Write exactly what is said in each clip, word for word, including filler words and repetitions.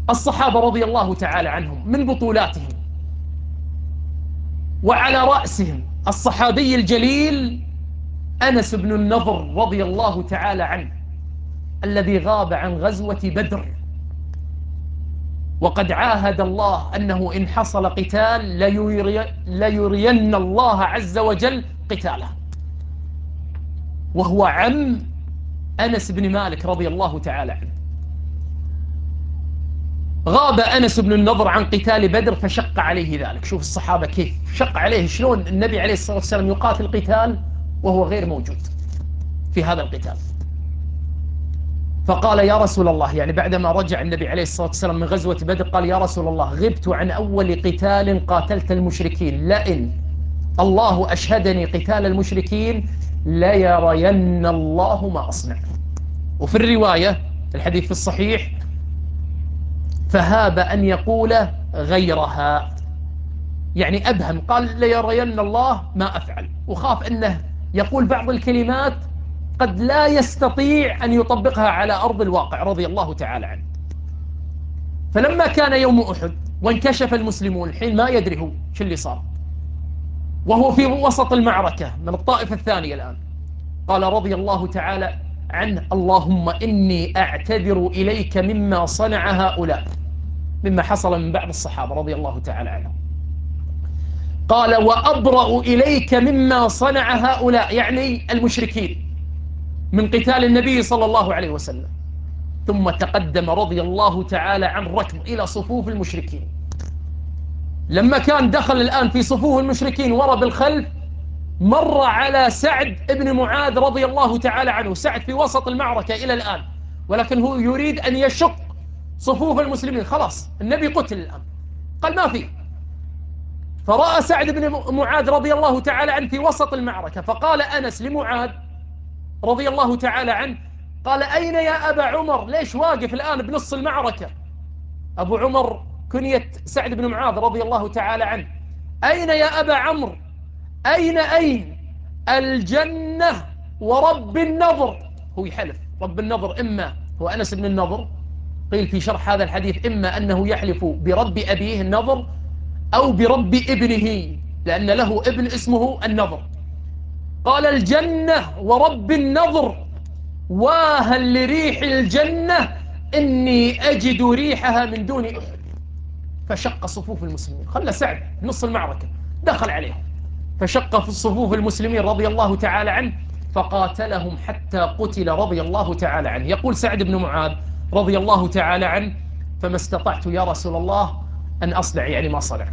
الصحابة رضي الله تعالى عنهم من بطولاتهم، وعلى رأسهم الصحابي الجليل أنس بن النضر رضي الله تعالى عنه، الذي غاب عن غزوة بدر، وقد عاهد الله أنه إن حصل قتال ليري ليرين الله عز وجل قتاله، وهو عم أنس بن مالك رضي الله تعالى عنه. غاب أنس بن النضر عن قتال بدر فشق عليه ذلك. شوف الصحابة كيف شق عليه، شلون النبي عليه الصلاة والسلام يقاتل قتال وهو غير موجود في هذا القتال. فقال يا رسول الله، يعني بعدما رجع النبي عليه الصلاة والسلام من غزوة بدر، قال يا رسول الله غبت عن أول قتال قاتلت المشركين، لئن الله أشهدني قتال المشركين ليرين الله ما أصنع. وفي الرواية الحديث في الصحيح فهاب أن يقول غيرها، يعني أبهم، قال ليرين الله ما أفعل، وخاف أنه يقول بعض الكلمات قد لا يستطيع أن يطبقها على أرض الواقع رضي الله تعالى عنه. فلما كان يوم أحد وانكشف المسلمون، حين ما يدري هو شو اللي صار، وهو في وسط المعركة من الطائفة الثانية الآن، قال رضي الله تعالى عنه اللهم إني أعتذر إليك مما صنع هؤلاء، مما حصل من بعض الصحابة رضي الله تعالى عنهم. قال وأبرأ إليك مما صنع هؤلاء، يعني المشركين، من قتال النبي صلى الله عليه وسلم. ثم تقدم رضي الله تعالى عن ركض إلى صفوف المشركين. لما كان دخل الآن في صفوف المشركين ورا بالخلف، مر على سعد بن معاذ رضي الله تعالى عنه. سعد في وسط المعركة إلى الآن، ولكن هو يريد أن يشق صفوف المسلمين، خلاص النبي قتل الآن، قال ما فيه. فرأى سعد بن معاذ رضي الله تعالى عنه في وسط المعركة، فقال أنس لمعاذ رضي الله تعالى عنه، قال أين يا أبا عمر؟ ليش واقف الآن بنص المعركة؟ أبو عمر كنية سعد بن معاذ رضي الله تعالى عنه. أين يا أبا عمرو؟ أين أين؟ الجنة ورب النضر. هو يحلف رب النضر، إما هو أنس بن النضر، قيل في شرح هذا الحديث إما أنه يحلف برب أبيه النضر أو برب ابنه، لأن له ابن اسمه النضر. قال الجنة ورب النضر واها لريح الجنة إني أجد ريحها من دون أحد. فشق صفوف المسلمين، خلى سعد نص المعركة دخل عليهم، فشق في صفوف المسلمين رضي الله تعالى عنه، فقاتلهم حتى قتل رضي الله تعالى عنه. يقول سعد بن معاذ رضي الله تعالى عنه فما استطعت يا رسول الله أن أصنع، يعني ما صنع،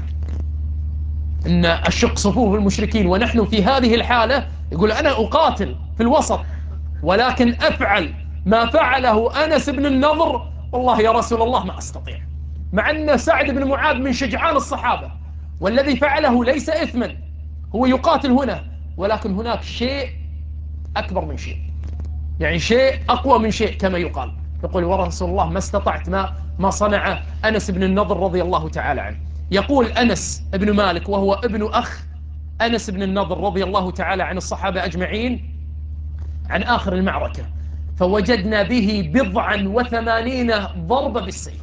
أن أشق صفوف المشركين ونحن في هذه الحالة. يقول أنا أقاتل في الوسط، ولكن أفعل ما فعله أنس بن النضر، والله يا رسول الله ما أستطيع. مع أن سعد بن معاذ من شجعان الصحابة، والذي فعله ليس إثما، هو يقاتل هنا، ولكن هناك شيء أكبر من شيء، يعني شيء أقوى من شيء كما يقال. يقول ورسول الله ما استطعت ما, ما صنع أنس بن النضر رضي الله تعالى عنه. يقول أنس بن مالك وهو ابن أخ أنس بن النضر رضي الله تعالى عن الصحابة أجمعين عن آخر المعركة، فوجدنا به بضعا وثمانين ضربة بالسيف،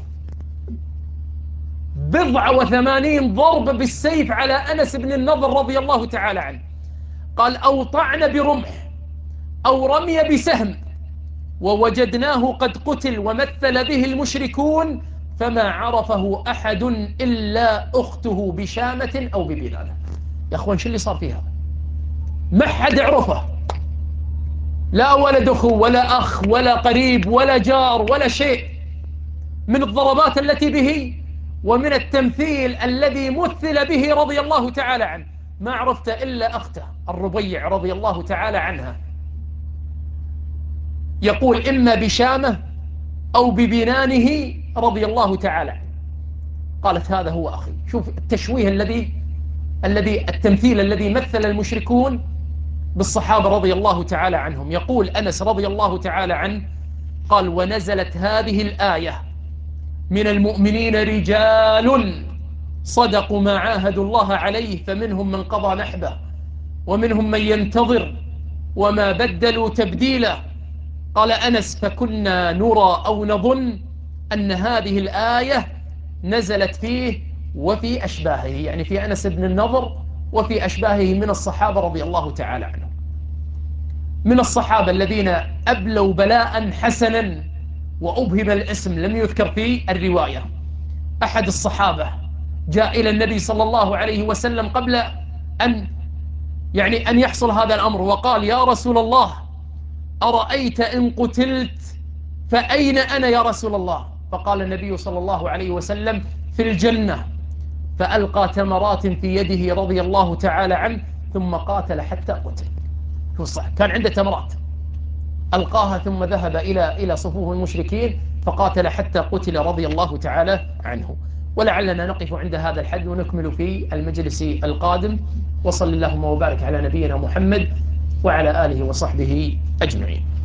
بضع وثمانين ضربة بالسيف على أنس بن النضر رضي الله تعالى عنه. قال أو طعن برمح أو رمي بسهم، ووجدناه قد قتل ومثل به المشركون، فما عرفه أحد إلا أخته بشامة أو ببلالة. يا أخوان شو اللي صار فيها؟ ما حد عرفه، لا ولد أخو ولا أخ ولا قريب ولا جار ولا شيء، من الضربات التي به ومن التمثيل الذي مثل به رضي الله تعالى عنه، ما عرفت إلا أخته الربيع رضي الله تعالى عنها. يقول إما بشامة أو ببنانه رضي الله تعالى عنه. قالت هذا هو أخي. شوف التشويه الذي الذي التمثيل الذي مثل المشركون بالصحابة رضي الله تعالى عنهم. يقول أنس رضي الله تعالى عنه قال ونزلت هذه الآية من المؤمنين رجال صدقوا ما عاهدوا الله عليه فمنهم من قضى نحبه ومنهم من ينتظر وما بدلوا تبديلا. قال أنس فكنا نرى أو نظن أن هذه الآية نزلت فيه وفي أشباهه، يعني في أنس بن النضر وفي أشباهه من الصحابة رضي الله تعالى عنهم. من الصحابة الذين أبلوا بلاء حسنا وأبهم الاسم لم يذكر في الرواية، أحد الصحابة جاء إلى النبي صلى الله عليه وسلم قبل أن يعني أن يحصل هذا الأمر، وقال: يا رسول الله، أرأيت إن قتلت فأين أنا يا رسول الله؟ فقال النبي صلى الله عليه وسلم: في الجنة. فألقى تمرات في يده رضي الله تعالى عنه، ثم قاتل حتى قتل. كان عنده تمرات ألقاها ثم ذهب إلى إلى صفوف المشركين فقاتل حتى قتل رضي الله تعالى عنه. ولعلنا نقف عند هذا الحد ونكمل في المجلس القادم. وصل اللهم وبارك على نبينا محمد وعلى آله وصحبه أجمعين.